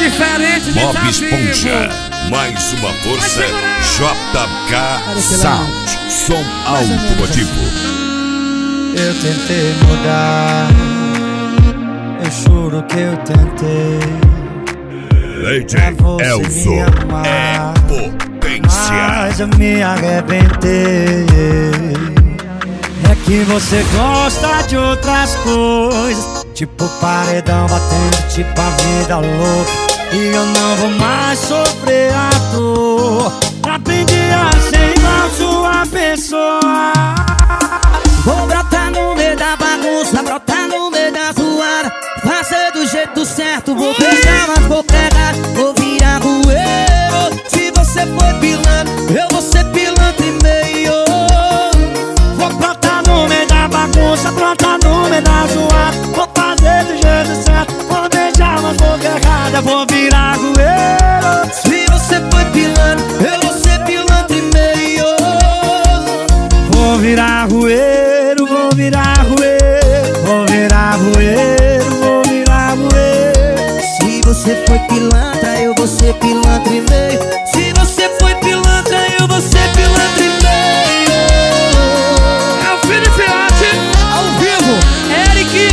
diferente de Bob tá Esponja, vivo. mais uma força. JK Sound, som automotivo. Eu tentei mudar, eu juro que eu tentei. DJ Elzo é potência. Mas eu me arrebentei. É que você gosta de outras coisas, tipo paredão batendo, tipo a vida louca. E eu não vou mais sofrer a dor. Aprendi a ser igual sua pessoa. Vou brotar no meio da bagunça, brotar no meio da zoada, fazer do jeito certo, vou beijar, mas vou pegar, vou virar rueiro. Se você foi pilantra, eu vou ser pilantra e meio. Vou brotar no meio da bagunça, brotar no meio da zoada, vou fazer do jeito certo, vou beijar, mas vou errada, vou virar rueiro. Se você foi pilantra, eu vou ser pilantra e meio. Vou virar rueiro, vou virar rueiro, vou virar rueiro, vou virar rueiro. Se você foi pilantra, eu vou ser pilantra e meio. Se você foi pilantra, eu vou ser pilantra e meio. É o Felipe Arte, ao vivo, Eric.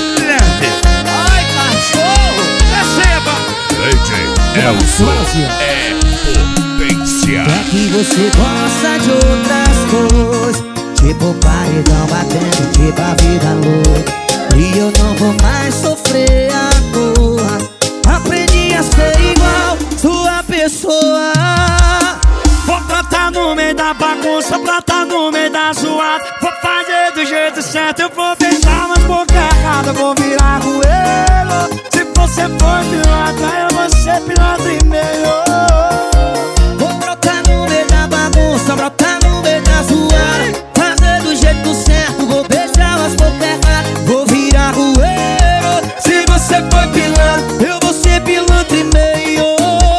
Ai, cachorro, receba. DJ Elzo é potência. É que você gosta de outras coisas, tipo paredão batendo, tipo a vida louca. E eu não vou mais sofrer a dor. Aprendi a ser igual sua pessoa. Vou brotar no meio da bagunça, brotar no meio da zoada, vou fazer do jeito certo, eu vou beijar, mas boca errada, vou virar rueiro. Se você for pilantra, eu vou ser pilantra e meio. Vou brotar no meio da bagunça, brotar no meio da zoada, fazer do jeito certo, vou beijar, mas boca errada, vou virar rueiro. Se você foi pilantra, eu vou ser pilantra e meio.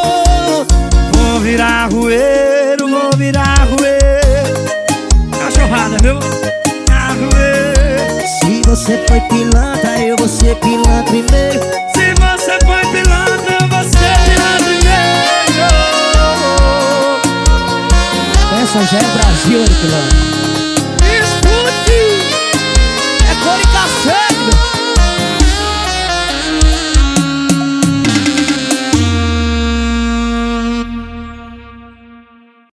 Vou virar rueiro, vou virar rueiro. Cachorrada, viu? Virar rueiro. Se você foi pilantra, eu vou ser pilantra e meio. Se você foi pilantra, eu vou ser pilantra e meio. Essa já é Brasil, pilantra.